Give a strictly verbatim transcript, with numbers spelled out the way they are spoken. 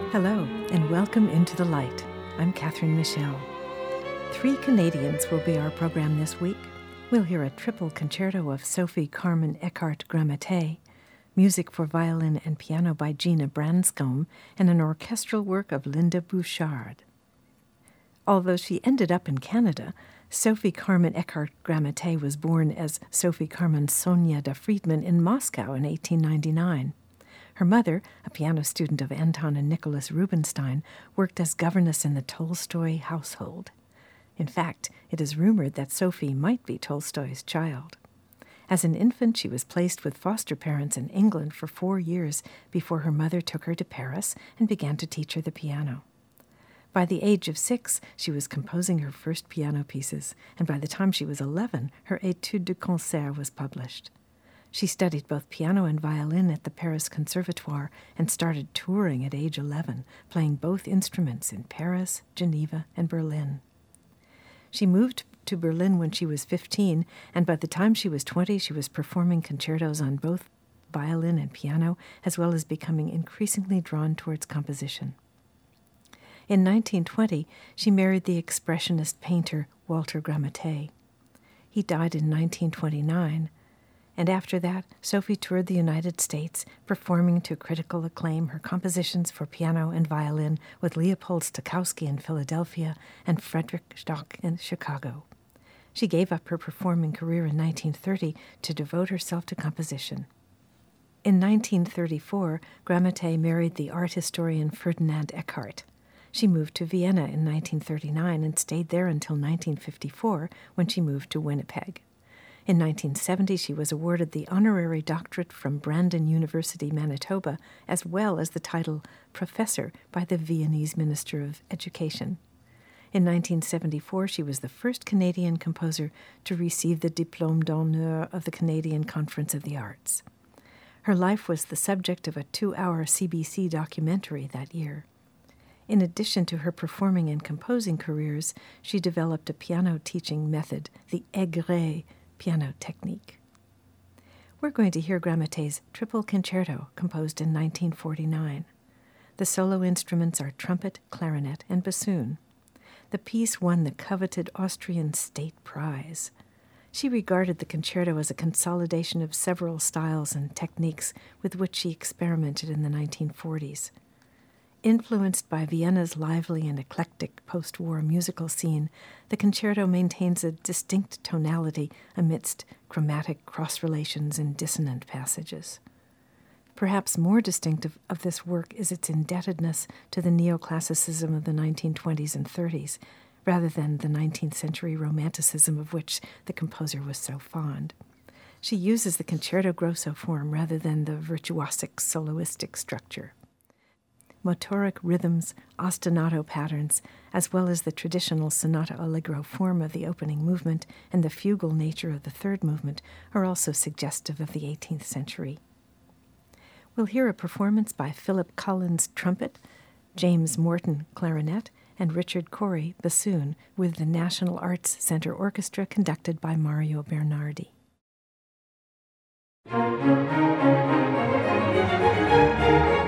Hello, and welcome into the light. I'm Catherine Michelle. Three Canadians will be our program this week. We'll hear a triple concerto of Sophie Carmen Eckart Grammatei, music for violin and piano by Gina Branscombe, and an orchestral work of Linda Bouchard. Although she ended up in Canada, Sophie Carmen Eckart Grammatei was born as Sophie Carmen Sonia de Friedman in Moscow in eighteen ninety-nine. Her mother, a piano student of Anton and Nicholas Rubinstein, worked as governess in the Tolstoy household. In fact, it is rumored that Sophie might be Tolstoy's child. As an infant, she was placed with foster parents in England for four years before her mother took her to Paris and began to teach her the piano. By the age of six, she was composing her first piano pieces, and by the time she was eleven, her Étude de concert was published. She studied both piano and violin at the Paris Conservatoire and started touring at age eleven, playing both instruments in Paris, Geneva, and Berlin. She moved to Berlin when she was fifteen, and by the time she was twenty, she was performing concertos on both violin and piano, as well as becoming increasingly drawn towards composition. In nineteen twenty, she married the expressionist painter Walter Grammatei. He died in nineteen twenty-nine, and after that, Sophie toured the United States, performing to critical acclaim her compositions for piano and violin with Leopold Stokowski in Philadelphia and Frederick Stock in Chicago. She gave up her performing career in nineteen thirty to devote herself to composition. In nineteen thirty-four, Grammatei married the art historian Ferdinand Eckart. She moved to Vienna in nineteen thirty-nine and stayed there until nineteen fifty-four, when she moved to Winnipeg. In nineteen seventy, she was awarded the honorary doctorate from Brandon University, Manitoba, as well as the title Professor by the Viennese Minister of Education. In nineteen seventy-four, she was the first Canadian composer to receive the Diplôme d'honneur of the Canadian Conference of the Arts. Her life was the subject of a two-hour C B C documentary that year. In addition to her performing and composing careers, she developed a piano teaching method, the Aigret piano technique. We're going to hear Grammatei's Triple Concerto, composed in nineteen forty-nine. The solo instruments are trumpet, clarinet, and bassoon. The piece won the coveted Austrian State Prize. She regarded the concerto as a consolidation of several styles and techniques with which she experimented in the nineteen forties. Influenced by Vienna's lively and eclectic post-war musical scene, the concerto maintains a distinct tonality amidst chromatic cross-relations and dissonant passages. Perhaps more distinctive of this work is its indebtedness to the neoclassicism of the nineteen twenties and thirties, rather than the nineteenth century romanticism of which the composer was so fond. She uses the concerto grosso form rather than the virtuosic soloistic structure. Motoric rhythms, ostinato patterns, as well as the traditional sonata allegro form of the opening movement and the fugal nature of the third movement are also suggestive of the eighteenth century. We'll hear a performance by Philip Collins trumpet, James Morton clarinet, and Richard Corey bassoon with the National Arts Center Orchestra conducted by Mario Bernardi. Thank you.